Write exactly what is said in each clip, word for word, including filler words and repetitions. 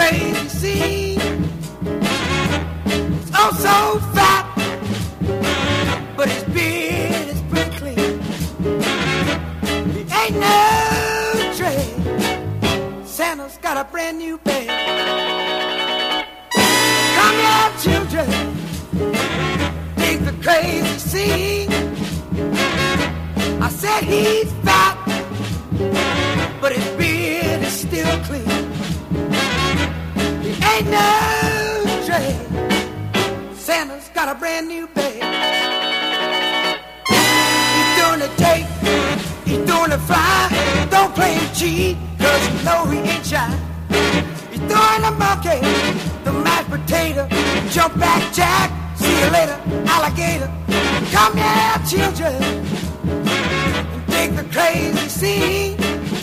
crazy scene. It's oh so fat, but his beard is pretty clean. He ain't no trade. Santa's got a brand new bag. Come here, children, dig the crazy scene. I said he's fat, but his beard is still clean. He ain't no trade. Santa's got a brand new bag. He's doing the take, he's doing the fly. Don't play him cheat, cause you know he ain't shy. He's doing the monkey, the mashed potato, jump back jack, see you later, alligator. Come here, children, and dig the crazy scene.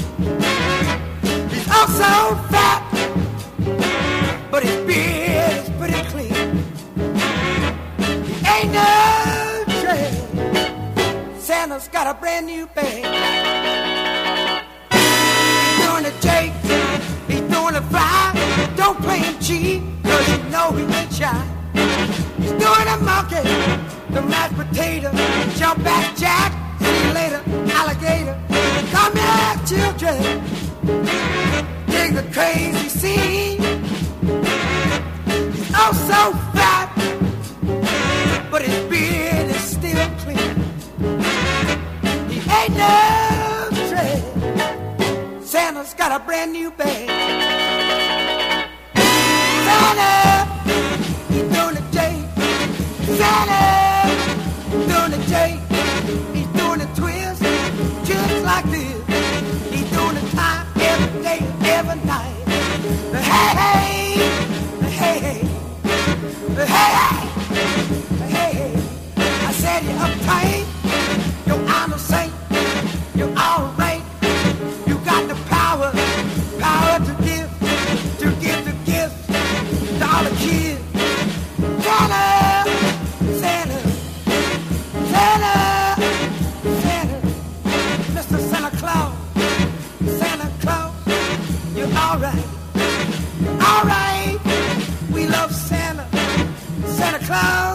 He's also fat, but his beard is pretty clean. He ain't no trade. Santa's got a brand new bag. He's doing the take, he's doing the fly. Don't play him cheat, cause you know he ain't shy. He's doing the monkey, the mashed potato, jump back jack, see you later, alligator. Come here, children, dig the crazy scene. He's oh so fat, but his beard is still clean. He ain't no trade. Santa's got a brand new bag. Santa, he's doing the day. Santa, he's doing the day. He's doing the twist, just like this. He's doing the time every day, every night. Hey, hey, hey, hey, hey, hey, hey. I said you're uptight, you're honor saint, you're all right. You got the power, power to give, to give the gift to all the kids. Santa, Santa, Santa, Santa, Mister Santa Claus, Santa Claus, you're all right, all right. We love Santa, Santa Claus.